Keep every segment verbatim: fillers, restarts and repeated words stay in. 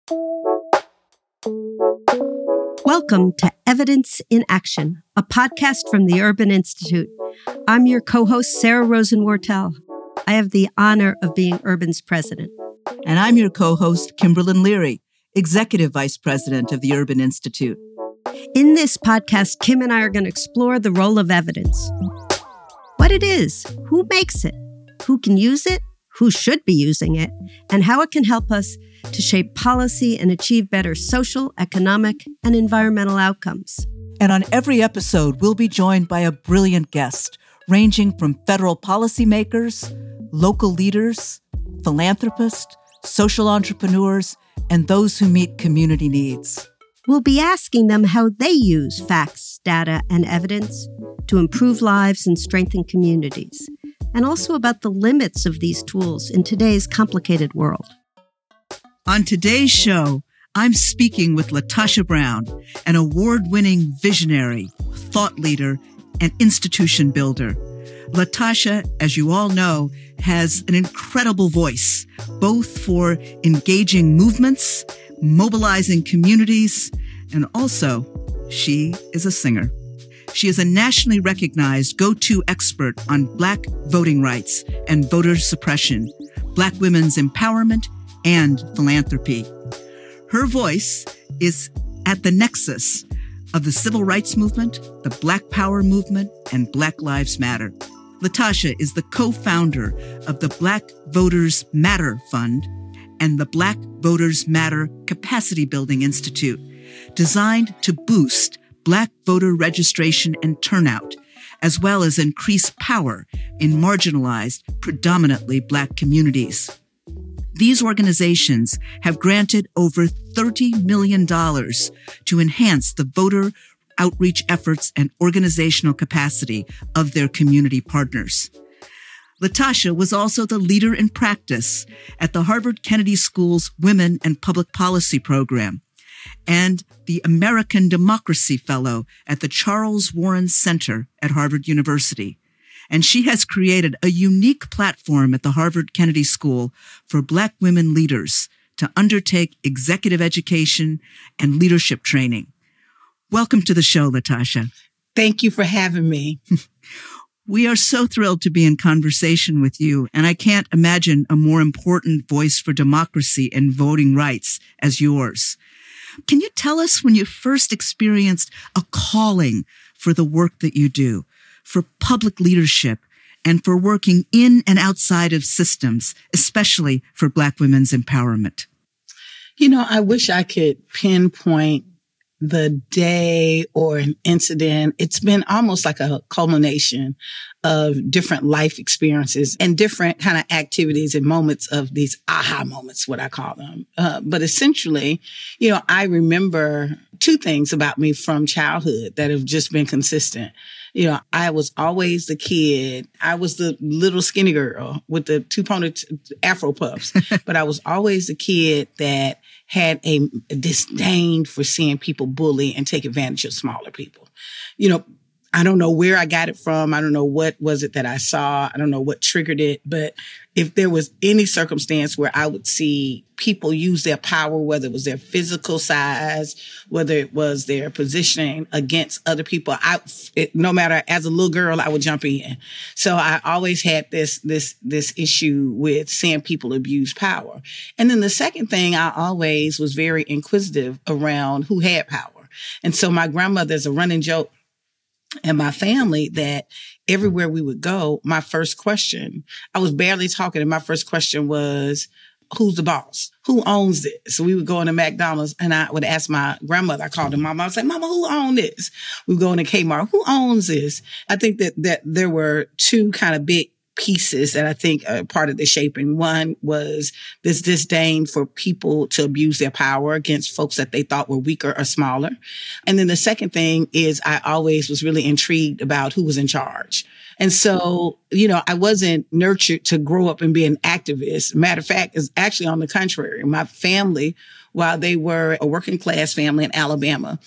Welcome to Evidence in Action, a podcast from the Urban Institute. I'm your co-host, Sarah Rosenwortel. I have the honor of being Urban's president. And I'm your co-host, Kimberlyn Leary, Executive Vice President of the Urban Institute. In this podcast, Kim and I are going to explore the role of evidence. What it is, who makes it, who can use it, who should be using it, and how it can help us to shape policy and achieve better social, economic, and environmental outcomes. And on every episode, we'll be joined by a brilliant guest, ranging from federal policymakers, local leaders, philanthropists, social entrepreneurs, and those who meet community needs. We'll be asking them how they use facts, data, and evidence to improve lives and strengthen communities, and also about the limits of these tools in today's complicated world. On today's show, I'm speaking with LaTosha Brown, an award-winning visionary, thought leader, and institution builder. LaTosha, as you all know, has an incredible voice, both for engaging movements, mobilizing communities, and also, she is a singer. She is a nationally recognized go-to expert on Black voting rights and voter suppression, Black women's empowerment, and philanthropy. Her voice is at the nexus of the civil rights movement, the Black Power movement, and Black Lives Matter. LaTosha is the co-founder of the Black Voters Matter Fund and the Black Voters Matter Capacity Building Institute, designed to boost Black voter registration and turnout, as well as increase power in marginalized, predominantly Black communities. These organizations have granted over thirty million dollars to enhance the voter outreach efforts and organizational capacity of their community partners. LaTosha was also the leader in practice at the Harvard Kennedy School's Women and Public Policy program and the American Democracy Fellow at the Charles Warren Center at Harvard University. And she has created a unique platform at the Harvard Kennedy School for Black women leaders to undertake executive education and leadership training. Welcome to the show, LaTosha. Thank you for having me. We are so thrilled to be in conversation with you, and I can't imagine a more important voice for democracy and voting rights as yours. Can you tell us when you first experienced a calling for the work that you do, for public leadership, and for working in and outside of systems, especially for Black women's empowerment? You know, I wish I could pinpoint the day or an incident. It's been almost like a culmination of different life experiences and different kind of activities and moments of these aha moments, what I call them. Uh, but essentially, you know, I remember two things about me from childhood that have just been consistent. You know, I was always the kid. I was the little skinny girl with the two pony afro puffs, but I was always the kid that had a disdain for seeing people bully and take advantage of smaller people. You know, I don't know where I got it from. I don't know what was it that I saw. I don't know what triggered it. But if there was any circumstance where I would see people use their power, whether it was their physical size, whether it was their positioning against other people, I, it, no matter, as a little girl, I would jump in. So I always had this, this, this issue with seeing people abuse power. And then the second thing, I always was very inquisitive around who had power. And so my grandmother's a running joke and my family that everywhere we would go, my first question, I was barely talking, and my first question was, who's the boss? Who owns this? So we would go into McDonald's and I would ask my grandmother, I called her mama, I would say, Mama, who owns this? We would go into Kmart, who owns this? I think that, that there were two kind of big pieces that I think are part of the shaping. One was this disdain for people to abuse their power against folks that they thought were weaker or smaller. And then the second thing is I always was really intrigued about who was in charge. And so, you know, I wasn't nurtured to grow up and be an activist. Matter of fact, it's actually on the contrary. My family, while they were a working class family in Alabama,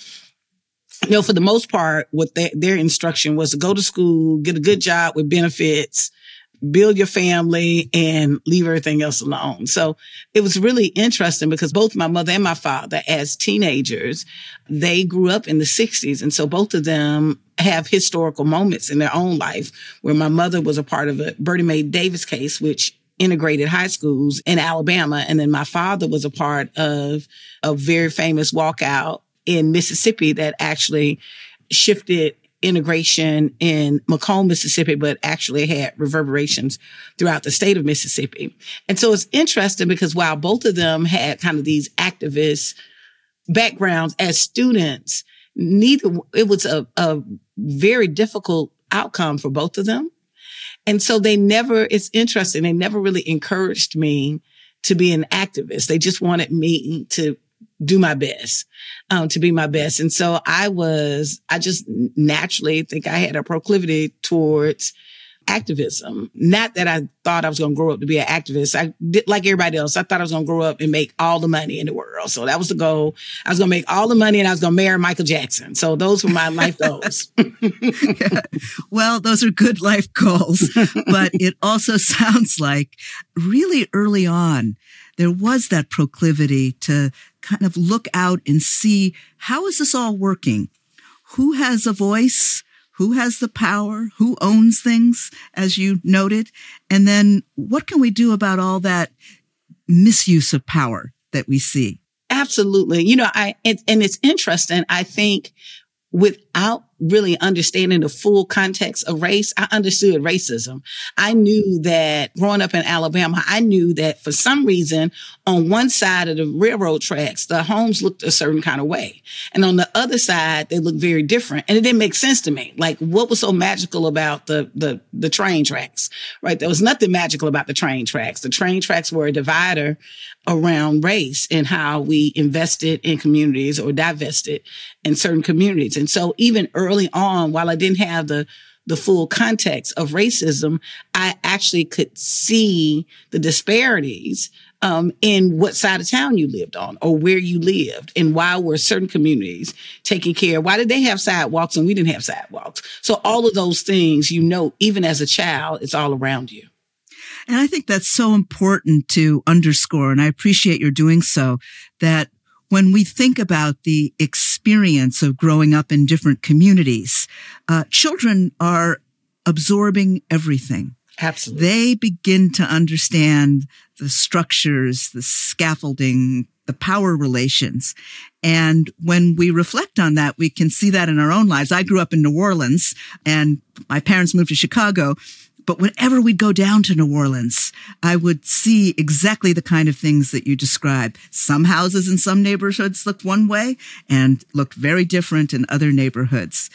you know, for the most part, what they, their instruction was to go to school, get a good job with benefits, build your family and leave everything else alone. So it was really interesting because both my mother and my father, as teenagers, they grew up in the sixties. And so both of them have historical moments in their own life where my mother was a part of a Bertie Mae Davis case, which integrated high schools in Alabama. And then my father was a part of a very famous walkout in Mississippi that actually shifted integration in Macomb, Mississippi, but actually had reverberations throughout the state of Mississippi. And so it's interesting because while both of them had kind of these activist backgrounds as students, neither, it was a, a very difficult outcome for both of them. And so they never, it's interesting, they never really encouraged me to be an activist. They just wanted me to do my best, um, to be my best. And so I was, I just naturally think I had a proclivity towards activism. Not that I thought I was going to grow up to be an activist. I did, like everybody else, I thought I was going to grow up and make all the money in the world. So that was the goal. I was going to make all the money and I was going to marry Michael Jackson. So those were my life goals. Yeah. Well, those are good life goals, but it also sounds like really early on, there was that proclivity to kind of look out and see, how is this all working? Who has a voice? Who has the power? Who owns things, as you noted? And then what can we do about all that misuse of power that we see? Absolutely. You know, I, and, and it's interesting. I think without really understanding the full context of race, I understood racism. I knew that growing up in Alabama, I knew that for some reason on one side of the railroad tracks, the homes looked a certain kind of way. And on the other side, they looked very different. And it didn't make sense to me. Like, what was so magical about the, the, the train tracks, right? There was nothing magical about the train tracks. The train tracks were a divider around race and how we invested in communities or divested in certain communities. And so even early Early on, while I didn't have the the full context of racism, I actually could see the disparities um, in what side of town you lived on or where you lived, and why were certain communities taking care. Why did they have sidewalks and we didn't have sidewalks? So all of those things, you know, even as a child, it's all around you. And I think that's so important to underscore, and I appreciate your doing so, that when we think about the experience of growing up in different communities, uh, children are absorbing everything. Absolutely. They begin to understand the structures, the scaffolding, the power relations. And when we reflect on that, we can see that in our own lives. I grew up in New Orleans and my parents moved to Chicago. But whenever we'd go down to New Orleans, I would see exactly the kind of things that you describe. Some houses in some neighborhoods looked one way and looked very different in other neighborhoods.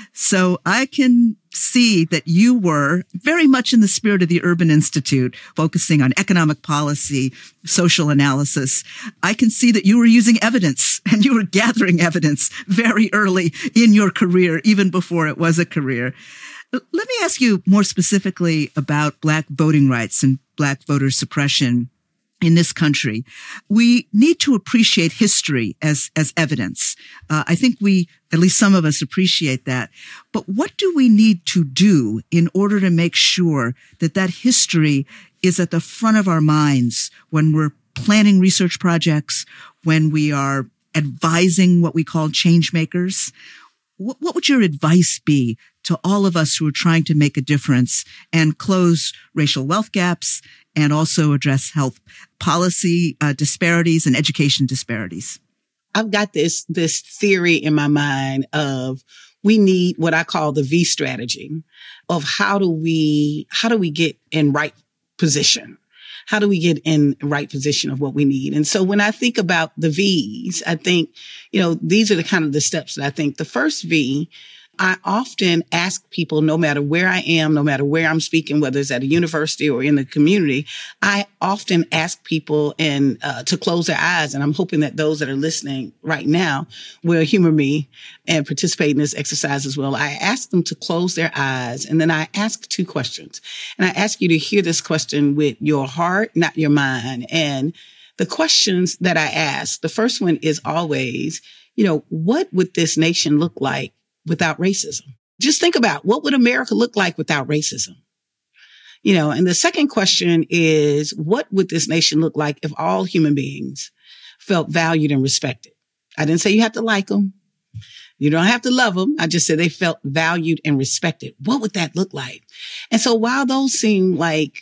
So I can see that you were very much in the spirit of the Urban Institute, focusing on economic policy, social analysis. I can see that you were using evidence and you were gathering evidence very early in your career, even before it was a career. Let me ask you more specifically about Black voting rights and Black voter suppression in this country. We need to appreciate history as, as evidence. Uh, I think we, at least some of us, appreciate that. But what do we need to do in order to make sure that that history is at the front of our minds when we're planning research projects, when we are advising what we call change makers? What, what would your advice be to all of us who are trying to make a difference and close racial wealth gaps and also address health policy uh, disparities and education disparities? I've got this, this theory in my mind of we need what I call the V strategy of how do we, how do we get in right position? How do we get in right position of what we need? And so when I think about the V's, I think, you know, these are the kind of the steps that I think. The first V, I often ask people, no matter where I am, no matter where I'm speaking, whether it's at a university or in the community, I often ask people and uh, to close their eyes. And I'm hoping that those that are listening right now will humor me and participate in this exercise as well. I ask them to close their eyes, and then I ask two questions. And I ask you to hear this question with your heart, not your mind. And the questions that I ask, the first one is always, you know, what would this nation look like without racism? Just think about, what would America look like without racism? You know, and the second question is, what would this nation look like if all human beings felt valued and respected? I didn't say you have to like them. You don't have to love them. I just said they felt valued and respected. What would that look like? And so while those seem like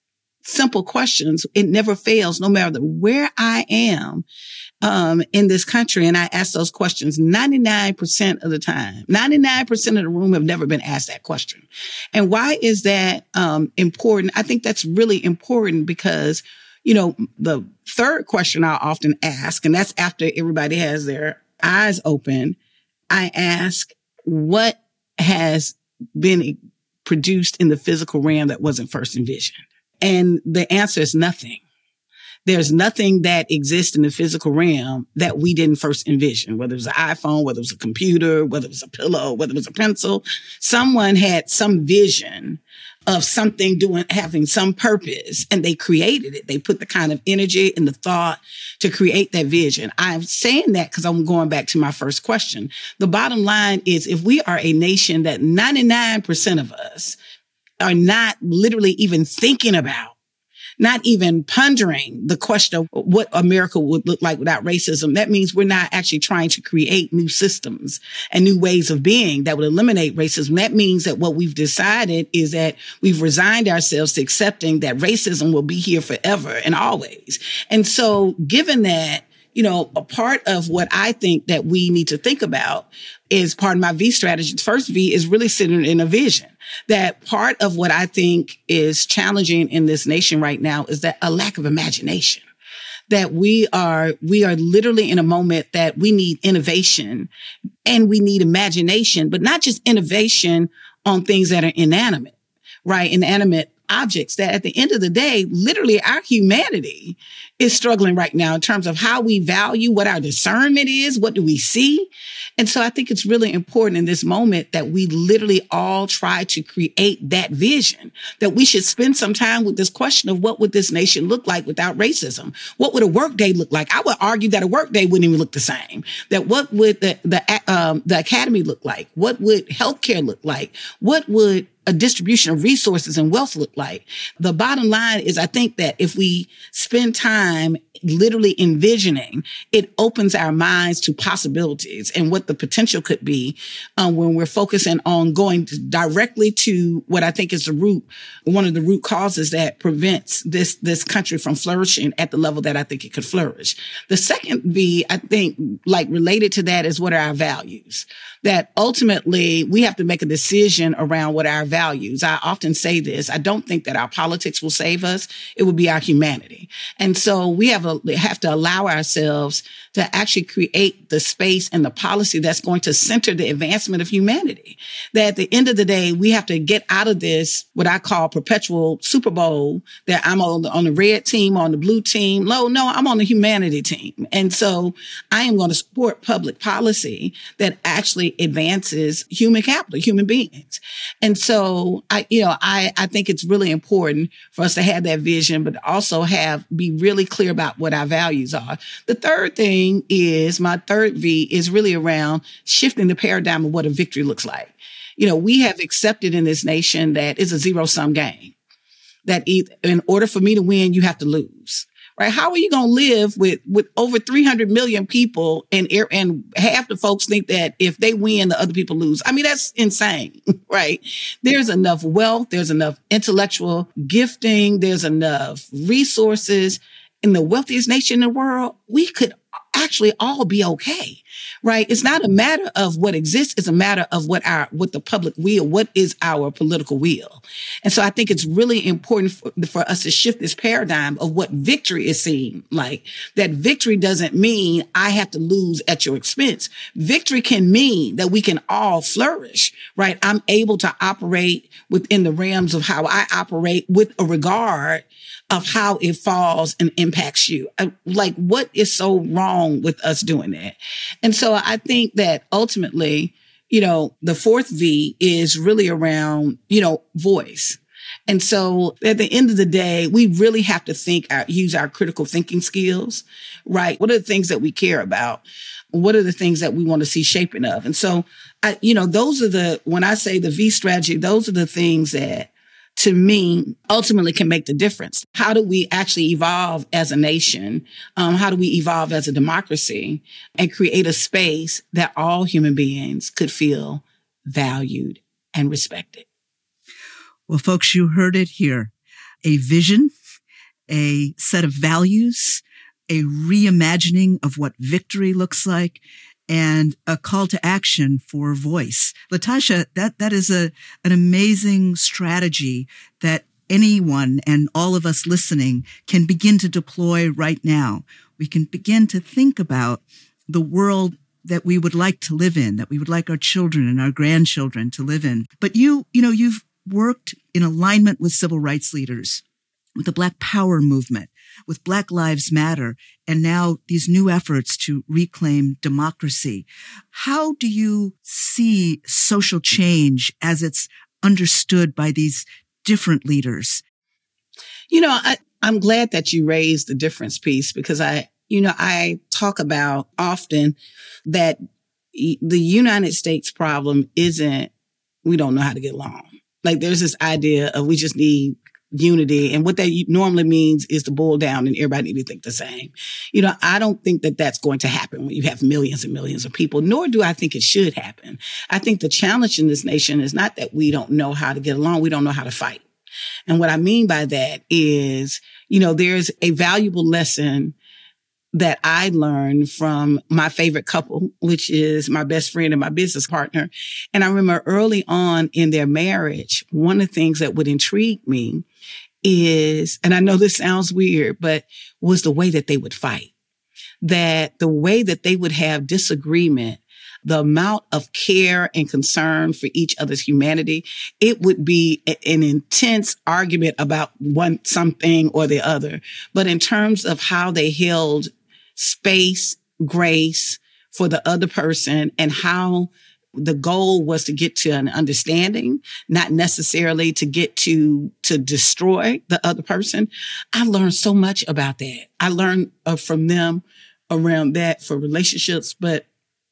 simple questions, it never fails, no matter where I am um, in this country. And I ask those questions ninety-nine percent of the time. ninety-nine percent of the room have never been asked that question. And why is that um, important? I think that's really important because, you know, the third question I often ask, and that's after everybody has their eyes open, I ask, what has been produced in the physical realm that wasn't first envisioned? And the answer is nothing. There's nothing that exists in the physical realm that we didn't first envision, whether it was an iPhone, whether it was a computer, whether it was a pillow, whether it was a pencil. Someone had some vision of something doing, having some purpose, and they created it. They put the kind of energy and the thought to create that vision. I'm saying that because I'm going back to my first question. The bottom line is, if we are a nation that ninety-nine percent of us are not literally even thinking about, not even pondering the question of what America would look like without racism, that means we're not actually trying to create new systems and new ways of being that would eliminate racism. That means that what we've decided is that we've resigned ourselves to accepting that racism will be here forever and always. And so given that, you know, a part of what I think that we need to think about is part of my V strategy. The first V is really centered in a vision. That part of what I think is challenging in this nation right now is that a lack of imagination. That we are, we are literally in a moment that we need innovation and we need imagination, but not just innovation on things that are inanimate, right? Inanimate objects, that at the end of the day, literally our humanity is struggling right now in terms of how we value, what our discernment is, what do we see? And so I think it's really important in this moment that we literally all try to create that vision, that we should spend some time with this question of what would this nation look like without racism? What would a workday look like? I would argue that a workday wouldn't even look the same. That what would the, the, um, the academy look like? What would healthcare look like? What would a distribution of resources and wealth look like? The bottom line is, I think that if we spend time literally envisioning, it opens our minds to possibilities and what the potential could be um, when we're focusing on going to directly to what I think is the root, one of the root causes that prevents this, this country from flourishing at the level that I think it could flourish. The second V, I think, like related to that, is what are our values? That ultimately we have to make a decision around what our values. I often say this. I don't think that our politics will save us. It will be our humanity. And so we have, a, have to allow ourselves to actually create the space and the policy that's going to center the advancement of humanity. That at the end of the day, we have to get out of this, what I call perpetual Super Bowl, that I'm on the, on the red team, on the blue team. No, no, I'm on the humanity team. And so I am going to support public policy that actually advances human capital, human beings. And so I, you know, I, I think it's really important for us to have that vision, but also have, be really clear about what our values are. The third thing is, my third V is really around shifting the paradigm of what a victory looks like. You know, we have accepted in this nation that it's a zero sum game, that in order for me to win, you have to lose. Right? How are you going to live with, with over three hundred million people and, and half the folks think that if they win, the other people lose? I mean, that's insane, right? There's enough wealth. There's enough intellectual gifting. There's enough resources in the wealthiest nation in the world. We could actually all be okay, right? It's not a matter of what exists. It's a matter of what our, what the public will, what is our political will. And so I think it's really important for, for us to shift this paradigm of what victory is seen like. That victory doesn't mean I have to lose at your expense. Victory can mean that we can all flourish, right? I'm able to operate within the realms of how I operate with a regard of how it falls and impacts you. Like, what is so wrong with us doing that? And so I think that ultimately, you know, the fourth V is really around, you know, voice. And so at the end of the day, we really have to think, our, use our critical thinking skills, right? What are the things that we care about? What are the things that we want to see shaping of? And so, I, you know, those are the, when I say the V strategy, those are the things that to me, ultimately can make the difference. How do we actually evolve as a nation? Um, how do we evolve as a democracy and create a space that all human beings could feel valued and respected? Well, folks, you heard it here. A vision, a set of values, a reimagining of what victory looks like, and a call to action for voice. LaTosha, that, that is a, an amazing strategy that anyone and all of us listening can begin to deploy right now. We can begin to think about the world that we would like to live in, that we would like our children and our grandchildren to live in. But you, you know, you've worked in alignment with civil rights leaders, with the Black Power movement, with Black Lives Matter, and now these new efforts to reclaim democracy. How do you see social change as it's understood by these different leaders? You know, I, I'm glad that you raised the difference piece, because I, you know, I talk about often that the United States problem isn't, we don't know how to get along. Like there's this idea of we just need unity. And what that normally means is to boil down and everybody need to think the same. You know, I don't think that that's going to happen when you have millions and millions of people, nor do I think it should happen. I think the challenge in this nation is not that we don't know how to get along. We don't know how to fight. And what I mean by that is, you know, there's a valuable lesson that I learned from my favorite couple, which is my best friend and my business partner. And I remember early on in their marriage, one of the things that would intrigue me is, and I know this sounds weird, but was the way that they would fight. That the way that they would have disagreement, the amount of care and concern for each other's humanity, it would be a, an intense argument about one, something or the other. But in terms of how they held space, grace for the other person, and how the goal was to get to an understanding, not necessarily to get to, to destroy the other person. I learned so much about that. I learned uh, from them around that for relationships, but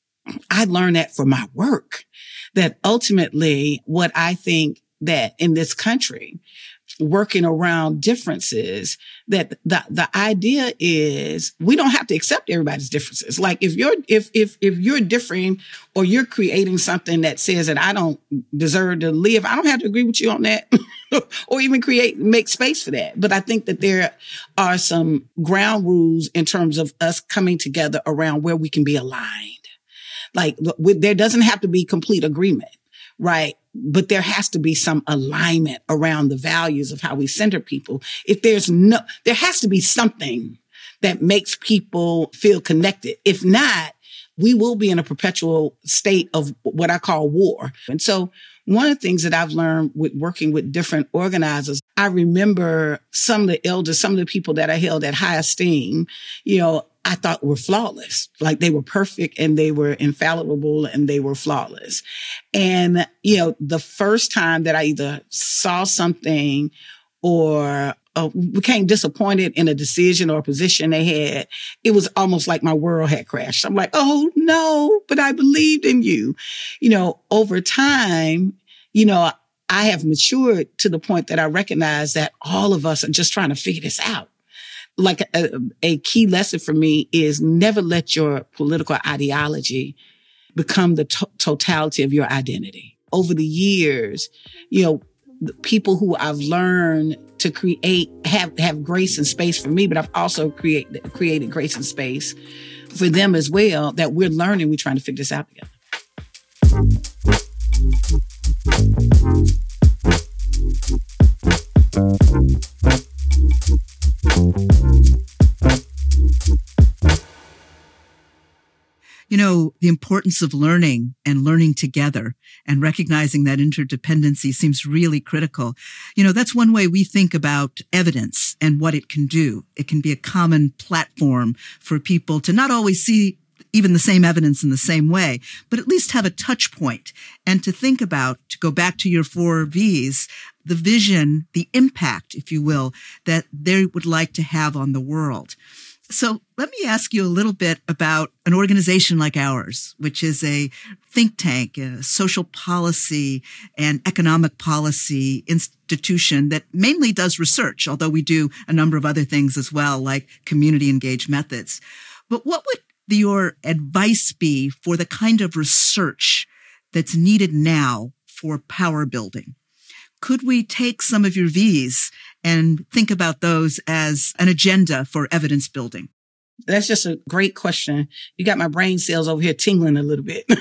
I learned that for my work, that ultimately what I think that in this country, working around differences, that the, the idea is we don't have to accept everybody's differences. Like if you're, if, if, if you're differing or you're creating something that says that I don't deserve to live, I don't have to agree with you on that or even create, make space for that. But I think that there are some ground rules in terms of us coming together around where we can be aligned. Like there doesn't have to be complete agreement, right? But there has to be some alignment around the values of how we center people. If there's no, there has to be something that makes people feel connected. If not, we will be in a perpetual state of what I call war. And so one of the things that I've learned with working with different organizers, I remember some of the elders, some of the people that I held at high esteem, you know, I thought were flawless. Like they were perfect and they were infallible and they were flawless. And, you know, the first time that I either saw something or uh, became disappointed in a decision or a position they had, it was almost like my world had crashed. I'm like, oh no, but I believed in you. You know, over time, you know, I have matured to the point that I recognize that all of us are just trying to figure this out. Like a, a key lesson for me is never let your political ideology become the to- totality of your identity. Over the years, you know, the people who I've learned to create have, have grace and space for me, but I've also create, created grace and space for them as well, that we're learning, we're trying to figure this out together. You know, the importance of learning and learning together and recognizing that interdependency seems really critical. You know, that's one way we think about evidence and what it can do. It can be a common platform for people to not always see even the same evidence in the same way, but at least have a touch point and to think about, to go back to your four V's, the vision, the impact, if you will, that they would like to have on the world. So let me ask you a little bit about an organization like ours, which is a think tank, a social policy and economic policy institute institution that mainly does research, although we do a number of other things as well, like community engaged methods. But what would your advice be for the kind of research that's needed now for power building? Could we take some of your V's and think about those as an agenda for evidence building? That's just a great question. You got my brain cells over here tingling a little bit.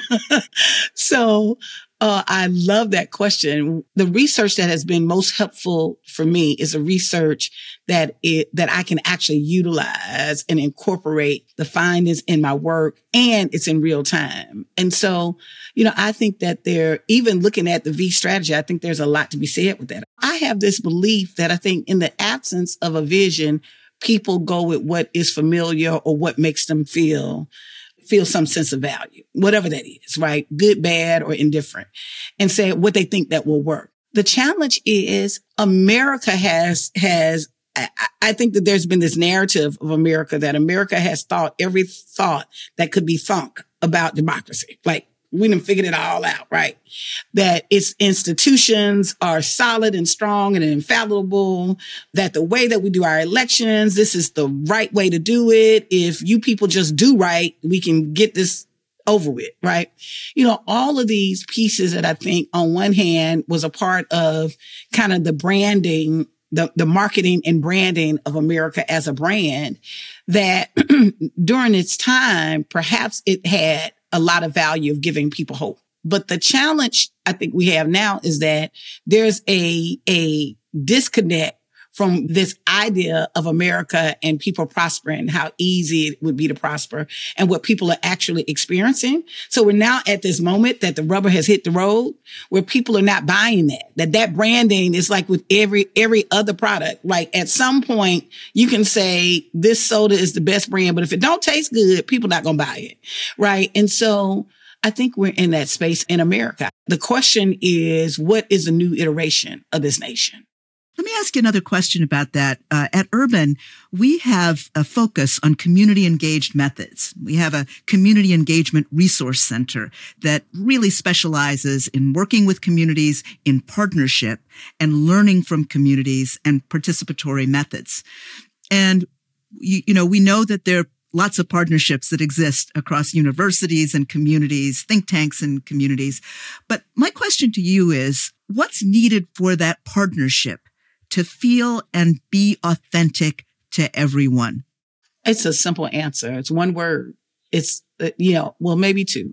So uh, I love that question. The research that has been most helpful for me is a research that it that I can actually utilize and incorporate the findings in my work, and it's in real time. And so, you know, I think that they're even looking at the V strategy. I think there's a lot to be said with that. I have this belief that I think in the absence of a vision, people go with what is familiar or what makes them feel, feel some sense of value, whatever that is, right? Good, bad, or indifferent, and say what they think that will work. The challenge is America has, has, I, I think that there's been this narrative of America that America has thought every thought that could be thunk about democracy. Like, we done figured it all out, right? That its institutions are solid and strong and infallible, that the way that we do our elections, this is the right way to do it. If you people just do right, we can get this over with, right? You know, all of these pieces that I think on one hand was a part of kind of the branding, the, the marketing and branding of America as a brand, that during its time, perhaps it had a lot of value of giving people hope. But the challenge I think we have now is that there's a, a disconnect from this idea of America and people prospering, how easy it would be to prosper, and what people are actually experiencing. So we're now at this moment that the rubber has hit the road where people are not buying that, that that branding is like with every, every other product. Like at some point you can say this soda is the best brand, but if it don't taste good, people not going to buy it. Right. And so I think we're in that space in America. The question is, what is a new iteration of this nation? Let me ask you another question about that. Uh, at Urban, we have a focus on community engaged methods. We have a community engagement resource center that really specializes in working with communities in partnership and learning from communities and participatory methods. And, you, you know, we know that there are lots of partnerships that exist across universities and communities, think tanks and communities. But my question to you is, what's needed for that partnership to feel and be authentic to everyone? It's a simple answer. It's one word. It's, uh, you know, well, maybe two,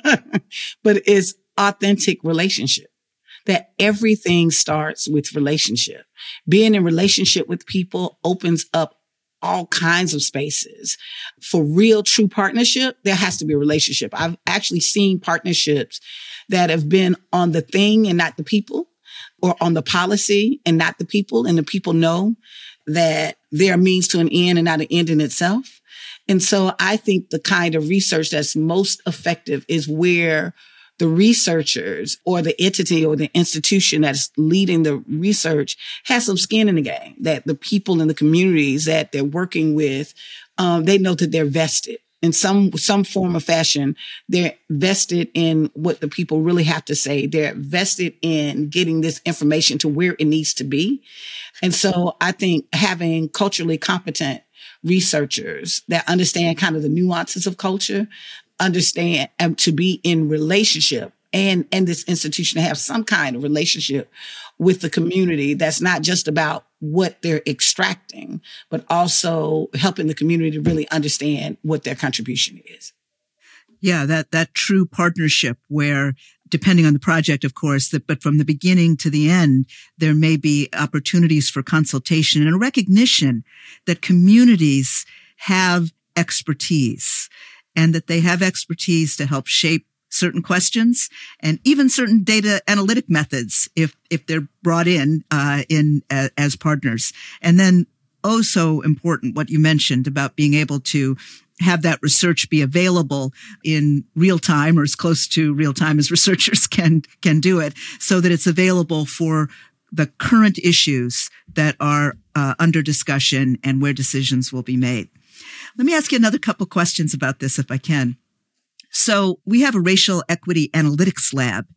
but it's authentic relationship. That everything starts with relationship. Being in relationship with people opens up all kinds of spaces. For real, true partnership, there has to be a relationship. I've actually seen partnerships that have been on the thing and not the people, or on the policy and not the people, and the people know that they're a means to an end and not an end in itself. And so I think the kind of research that's most effective is where the researchers or the entity or the institution that's leading the research has some skin in the game, that the people in the communities that they're working with, um, they know that they're vested. In some, some form or fashion, they're vested in what the people really have to say. They're vested in getting this information to where it needs to be. And so I think having culturally competent researchers that understand kind of the nuances of culture, understand um, to be in relationship and, and this institution to have some kind of relationship with the community that's not just about what they're extracting, but also helping the community to really understand what their contribution is. Yeah, that, that true partnership where, depending on the project, of course, that, but from the beginning to the end, there may be opportunities for consultation and a recognition that communities have expertise and that they have expertise to help shape certain questions and even certain data analytic methods if if they're brought in uh, in uh, as partners. And then, oh, so important, what you mentioned about being able to have that research be available in real time, or as close to real time as researchers can can do it, so that it's available for the current issues that are uh, under discussion and where decisions will be made. Let me ask you another couple questions about this, if I can. So we have a racial equity analytics lab at,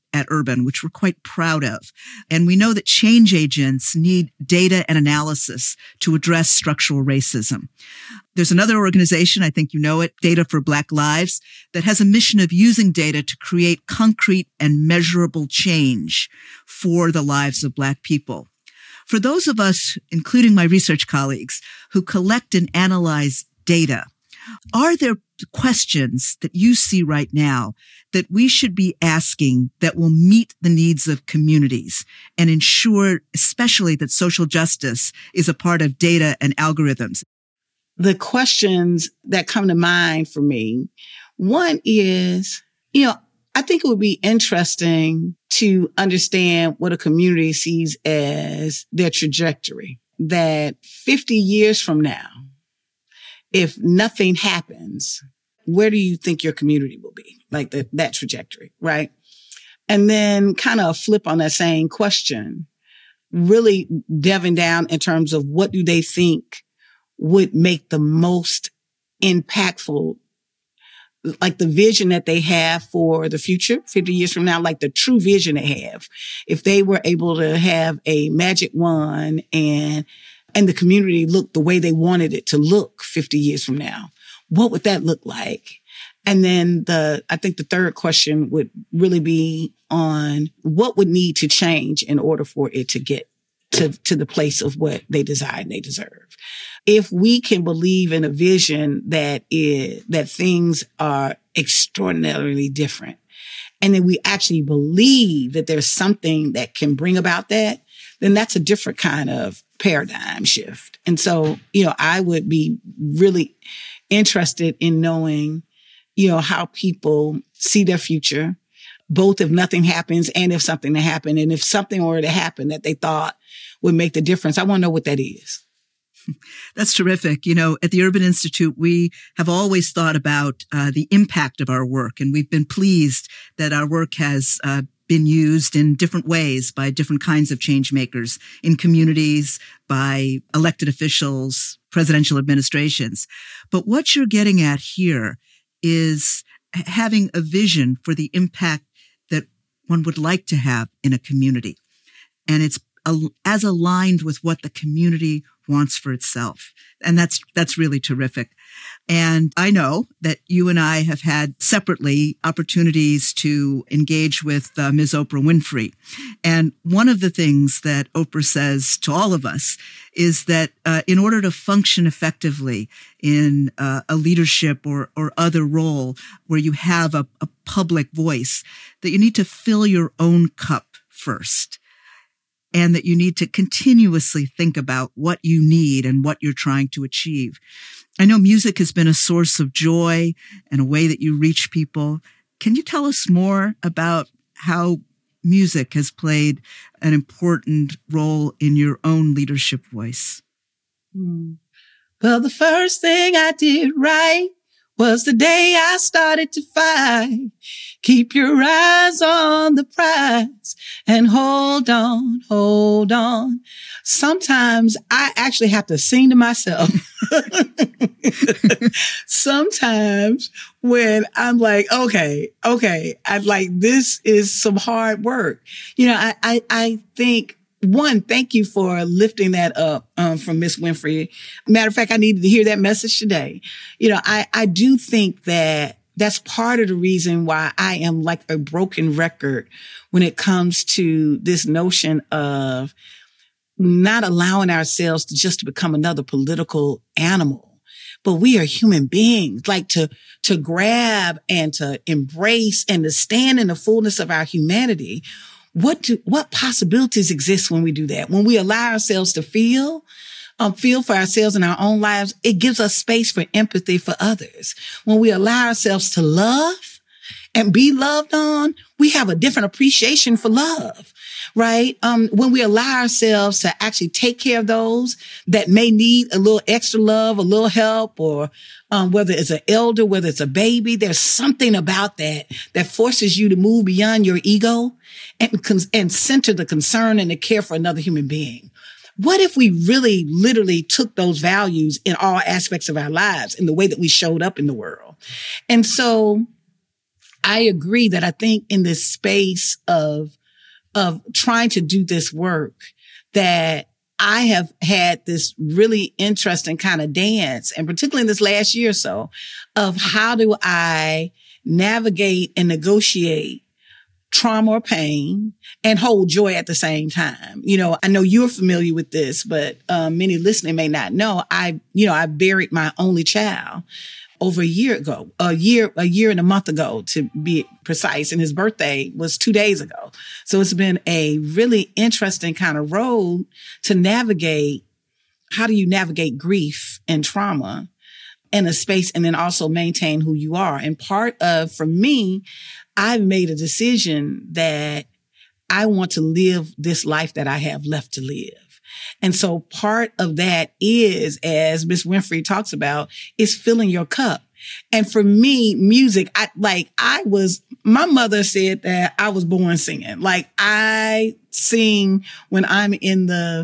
at Urban, which we're quite proud of. And we know that change agents need data and analysis to address structural racism. There's another organization, I think you know it, Data for Black Lives, that has a mission of using data to create concrete and measurable change for the lives of Black people. For those of us, including my research colleagues, who collect and analyze data, are there questions that you see right now that we should be asking that will meet the needs of communities and ensure especially that social justice is a part of data and algorithms? The questions that come to mind for me, one is, you know, I think it would be interesting to understand what a community sees as their trajectory, that fifty years from now, if nothing happens, where do you think your community will be? Like the, that trajectory, right? And then kind of flip on that same question, really delving down in terms of what do they think would make the most impactful, like the vision that they have for the future, fifty years from now, like the true vision they have. If they were able to have a magic wand and and the community looked the way they wanted it to look fifty years from now, what would that look like? And then the, I think the third question would really be on what would need to change in order for it to get to, to the place of what they desire and they deserve. If we can believe in a vision that is, that things are extraordinarily different, and then we actually believe that there's something that can bring about that, then that's a different kind of paradigm shift. And so, you know, I would be really interested in knowing, you know, how people see their future, both if nothing happens and if something to happen. And if something were to happen that they thought would make the difference, I want to know what that is. That's terrific. You know, at the Urban Institute, we have always thought about uh, the impact of our work, and we've been pleased that our work has uh, been used in different ways by different kinds of change makers in communities, by elected officials, presidential administrations. But what you're getting at here is having a vision for the impact that one would like to have in a community. And it's as aligned with what the community wants for itself. And that's, that's really terrific. And I know that you and I have had separately opportunities to engage with uh, Miz Oprah Winfrey. And one of the things that Oprah says to all of us is that uh, in order to function effectively in uh, a leadership or, or other role where you have a, a public voice, that you need to fill your own cup first. And that you need to continuously think about what you need and what you're trying to achieve. I know music has been a source of joy and a way that you reach people. Can you tell us more about how music has played an important role in your own leadership voice? Mm. Well, the first thing I did right was the day I started to fight. Keep your eyes on the prize and hold on, hold on. Sometimes I actually have to sing to myself. Sometimes when I'm like, okay, okay, I'm like, this is some hard work. You know, I, I, I think, one, thank you for lifting that up um, from Miss Winfrey. Matter of fact, I needed to hear that message today. You know, I, I do think that that's part of the reason why I am like a broken record when it comes to this notion of not allowing ourselves to just to become another political animal. But we are human beings, like to, to grab and to embrace and to stand in the fullness of our humanity. What do, what possibilities exist when we do that? When we allow ourselves to feel, um, feel for ourselves in our own lives, it gives us space for empathy for others. When we allow ourselves to love and be loved on, we have a different appreciation for love, right? Um, when we allow ourselves to actually take care of those that may need a little extra love, a little help, or um, whether it's an elder, whether it's a baby, there's something about that that forces you to move beyond your ego and, and center the concern and the care for another human being. What if we really literally took those values in all aspects of our lives in the way that we showed up in the world? And so I agree that I think in this space of, of trying to do this work, that I have had this really interesting kind of dance, and particularly in this last year or so, of how do I navigate and negotiate trauma or pain and hold joy at the same time. You know, I know you're familiar with this, but um, many listening may not know. I, you know, I buried my only child over a year ago, a year, a year and a month ago, to be precise. And his birthday was two days ago. So it's been a really interesting kind of road to navigate. How do you navigate grief and trauma in a space, and then also maintain who you are? And part of, for me, I've made a decision that I want to live this life that I have left to live. And so part of that is, as Miss Winfrey talks about, is filling your cup. And for me, music, I like, I was, my mother said that I was born singing. Like, I sing when I'm in the,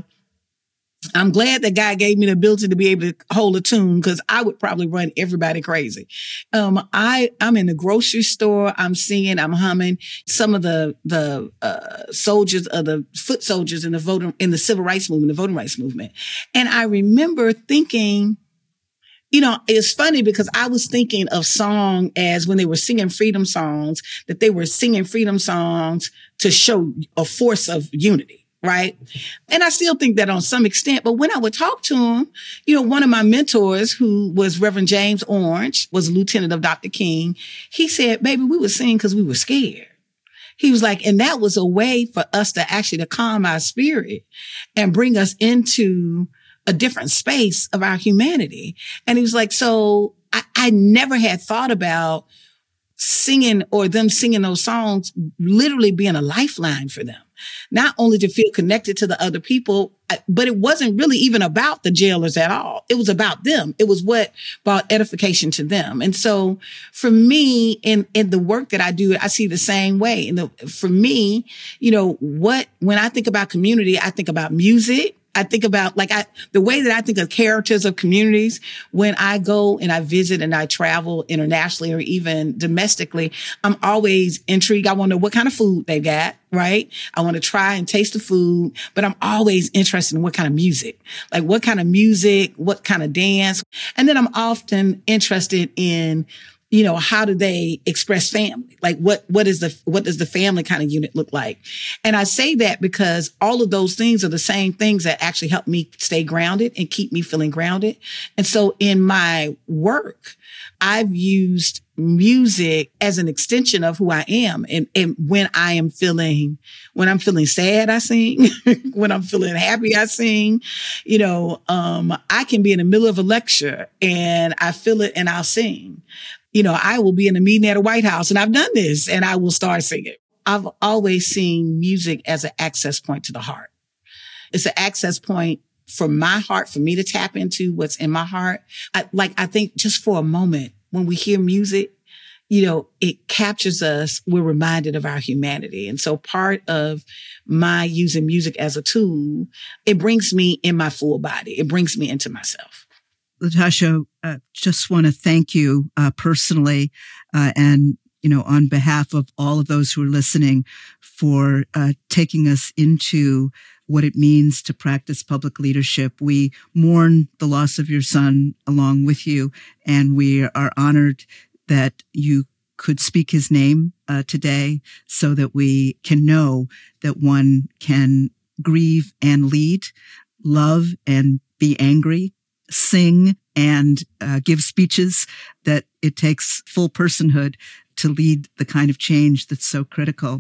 I'm glad that God gave me the ability to be able to hold a tune, because I would probably run everybody crazy. Um, I, I'm in the grocery store. I'm singing, I'm humming. Some of the, the, uh, soldiers of the foot soldiers in the voting, in the civil rights movement, the voting rights movement. And I remember thinking, you know, it's funny because I was thinking of song as when they were singing freedom songs, that they were singing freedom songs to show a force of unity. Right. And I still think that on some extent. But when I would talk to him, you know, one of my mentors, who was Reverend James Orange, was a lieutenant of Doctor King. He said, baby, we were singing because we were scared. He was like, and that was a way for us to actually to calm our spirit and bring us into a different space of our humanity. And he was like, so I, I never had thought about singing, or them singing those songs literally being a lifeline for them. Not only to feel connected to the other people, but it wasn't really even about the jailers at all. It was about them. It was what brought edification to them. And so for me, in, in the work that I do, I see the same way. And the, for me, you know, what, when I think about community, I think about music. I think about like I, the way that I think of characters of communities when I go and I visit and I travel internationally or even domestically, I'm always intrigued. I want to know what kind of food they got, right? I want to try and taste the food, but I'm always interested in what kind of music, like what kind of music, what kind of dance. And then I'm often interested in, you know, how do they express family? Like what, what is the, what does the family kind of unit look like? And I say that because all of those things are the same things that actually help me stay grounded and keep me feeling grounded. And so in my work, I've used music as an extension of who I am. And, and when I am feeling, when I'm feeling sad, I sing. When I'm feeling happy, I sing. You know, um, I can be in the middle of a lecture and I feel it and I'll sing. You know, I will be in a meeting at the White House and I've done this and I will start singing. I've always seen music as an access point to the heart. It's an access point for my heart, for me to tap into what's in my heart. I, like, I think just for a moment, when we hear music, you know, it captures us. We're reminded of our humanity. And so part of my using music as a tool, it brings me in my full body. It brings me into myself. LaTosha, uh, just want to thank you uh, personally uh, and, you know, on behalf of all of those who are listening for uh, taking us into what it means to practice public leadership. We mourn the loss of your son along with you, and we are honored that you could speak his name uh, today so that we can know that one can grieve and lead, love and be angry, sing and uh, give speeches, that it takes full personhood to lead the kind of change that's so critical.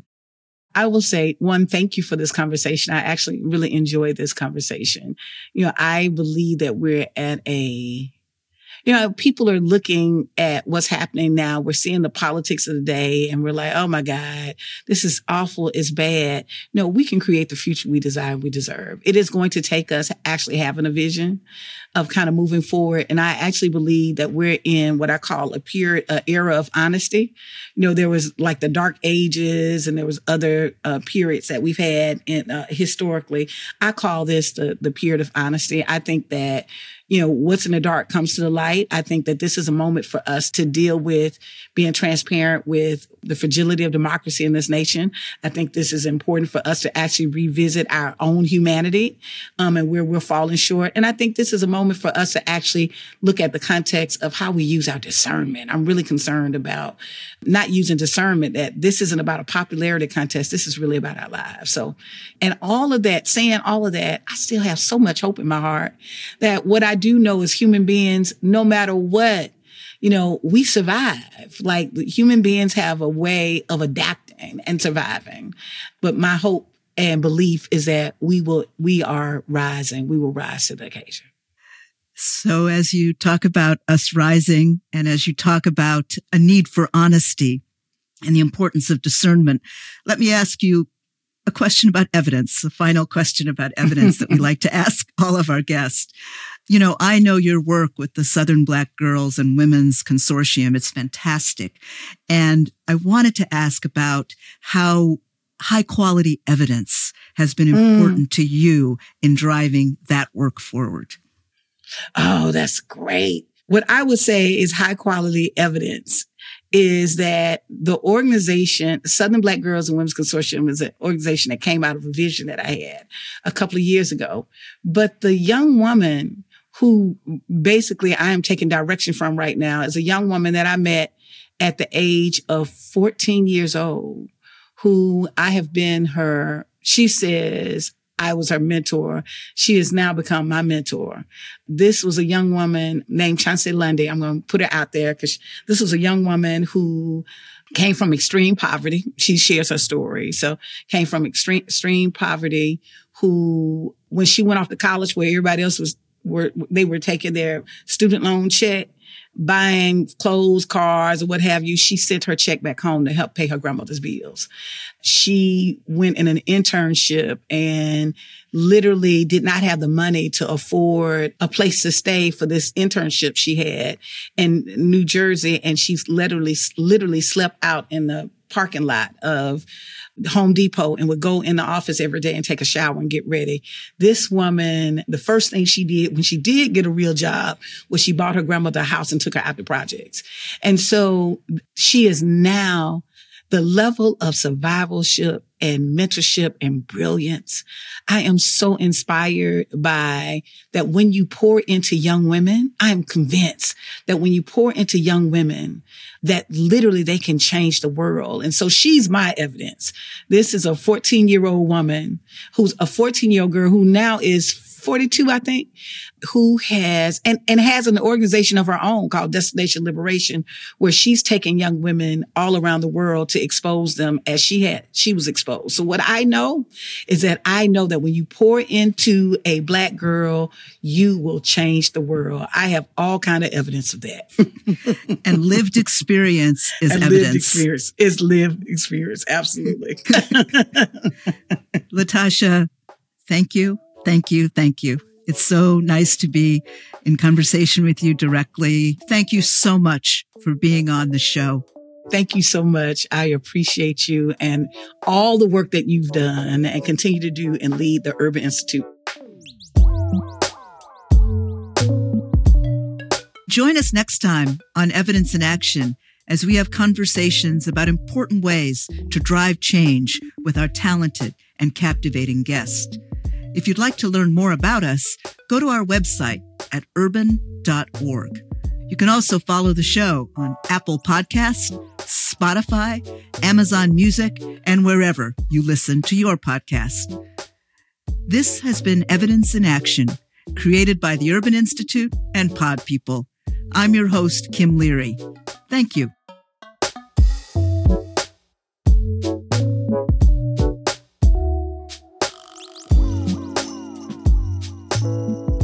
I will say, one, thank you for this conversation. I actually really enjoyed this conversation. You know, I believe that we're at a, you know, people are looking at what's happening now. We're seeing the politics of the day and we're like, oh my God, this is awful. It's bad. No, we can create the future we desire, we deserve. It is going to take us actually having a vision of kind of moving forward. And I actually believe that we're in what I call a period, uh, era of honesty. You know, there was like the dark ages and there was other uh, periods that we've had in, uh, historically. I call this the, the period of honesty. I think that you know, what's in the dark comes to the light. I think that this is a moment for us to deal with being transparent with the fragility of democracy in this nation. I think this is important for us to actually revisit our own humanity um, and where we're falling short. And I think this is a moment for us to actually look at the context of how we use our discernment. I'm really concerned about not using discernment, that this isn't about a popularity contest. This is really about our lives. So, and all of that, saying all of that, I still have so much hope in my heart that what I do know is human beings, no matter what, you know, we survive. Like human beings have a way of adapting and surviving. But my hope and belief is that we will, we are rising. We will rise to the occasion. So as you talk about us rising, and as you talk about a need for honesty and the importance of discernment, let me ask you a question about evidence, a final question about evidence that we like to ask all of our guests. You know, I know your work with the Southern Black Girls and Women's Consortium. It's fantastic. And I wanted to ask about how high quality evidence has been important mm. to you in driving that work forward. Oh, that's great. What I would say is high quality evidence is that the organization, Southern Black Girls and Women's Consortium, is an organization that came out of a vision that I had a couple of years ago. But the young woman who basically I am taking direction from right now is a young woman that I met at the age of fourteen years old, who I have been her, she says, I was her mentor. She has now become my mentor. This was a young woman named Chauncey Lundy. I'm going to put her out there because this was a young woman who came from extreme poverty. She shares her story. So came from extreme, extreme poverty, who, when she went off to college where everybody else was, were, they were taking their student loan check, buying clothes, cars, or what have you, she sent her check back home to help pay her grandmother's bills. She went in an internship and literally did not have the money to afford a place to stay for this internship she had in New Jersey. And she's literally, literally slept out in the parking lot of Home Depot and would go in the office every day and take a shower and get ready. This woman, the first thing she did when she did get a real job was she bought her grandmother a house and took her out to projects. And so she is now the level of survivalship and mentorship and brilliance. I am so inspired by that when you pour into young women, I am convinced that when you pour into young women, that literally they can change the world. And so she's my evidence. This is a fourteen year old woman who's a fourteen year old girl who now is forty-two, I think, who has, and, and has an organization of her own called Destination Liberation, where she's taking young women all around the world to expose them as she had, she was exposed. So what I know is that I know that when you pour into a Black girl, you will change the world. I have all kind of evidence of that. And lived experience is and evidence. Lived experience is lived experience. Absolutely. LaTosha, thank you. Thank you. Thank you. It's so nice to be in conversation with you directly. Thank you so much for being on the show. Thank you so much. I appreciate you and all the work that you've done and continue to do and lead the Urban Institute. Join us next time on Evidence in Action as we have conversations about important ways to drive change with our talented and captivating guests. If you'd like to learn more about us, go to our website at urban dot org. You can also follow the show on Apple Podcasts, Spotify, Amazon Music, and wherever you listen to your podcast. This has been Evidence in Action, created by the Urban Institute and Pod People. I'm your host, Kim Leary. Thank you. Thank you.